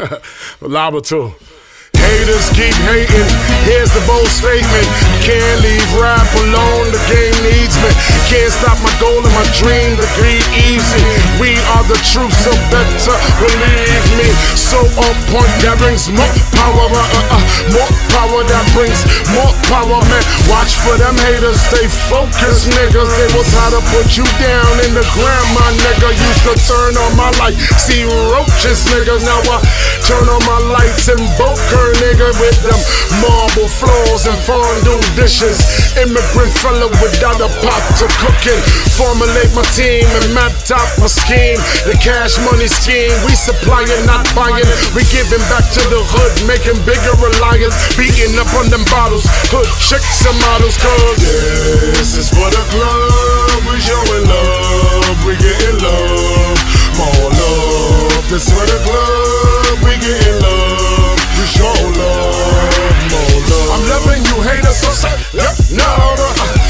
Lava too. Haters keep hating, here's the bold statement. Can't leave rap alone, the game needs me. Can't stop my goal and my dream, the greed easy. We are the truth, so better believe me. So on point, that brings more power, more power, that brings more power, man. Watch for them haters, stay focused, niggas. They will try to put you down in the ground, my nigga. Used to turn on my light, see roaches, niggas. Now I turn on my lights and Boker, nigga, with them marble floors and fondue dishes. Immigrant fella without a pot to cooking. Formulate my team and map out my scheme. The cash money scheme, we supplying, not buying. We giving back to the hood, making bigger alliance. Beating up on them bottles, hood chicks and models. Cause this is for the club, we showing love, we getting love, more love. This for the club, we getting love, we show love, more love. I'm loving you haters, so sayonara,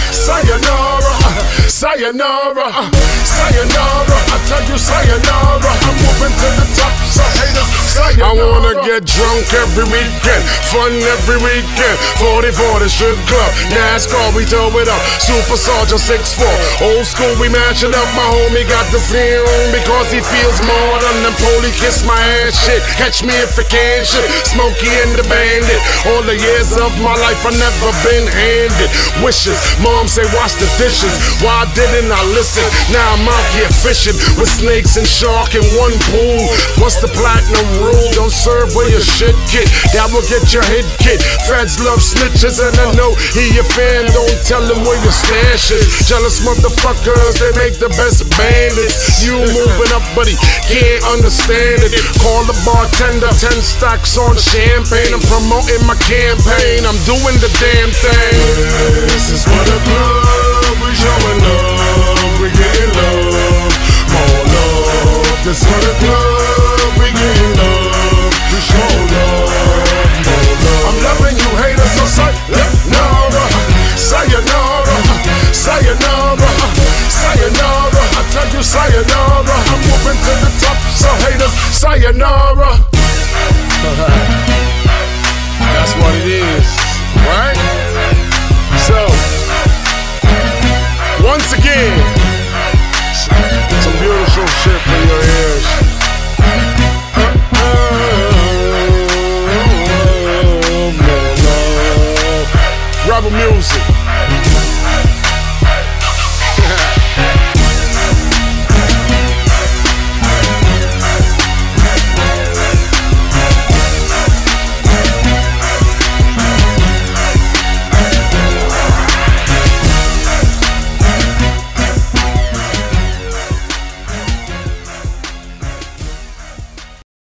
sayonara, sayonara, sayonara. I tell you sayonara, I'm moving to the top, so haters, sayonara. I wanna get drunk every weekend, fun every weekend. 44 the strip club, NASCAR we tow it up, Super Soldier 6'4", old school we match it up. My homie got the feeling because he feels more than them police kiss my ass shit. Catch me if I can shit, Smokey and the Bandit. All the years of my life I never been handed wishes. Mom say wash the dishes, why didn't I listen? Now I'm out here fishing with snakes and shark in one pool. What's the platinum rule? Don't serve where your shit get, that will get your head kicked. Feds love snitches and I know he your fan. Don't tell him where your stash is. Jealous motherfuckers, they make the best bandits. You moving up but he can't understand it. Call the bartender, 10 stacks on champagne. I'm promoting my campaign, I'm doing the damn thing. This is for the club, we showing love, we getting love, more love. This for the club, we getting love, we show love, more love. I'm loving you haters, so sayonara, sayonara, sayonara, sayonara. I tell you sayonara, I'm moving to the top, so haters, sayonara. That's what it is.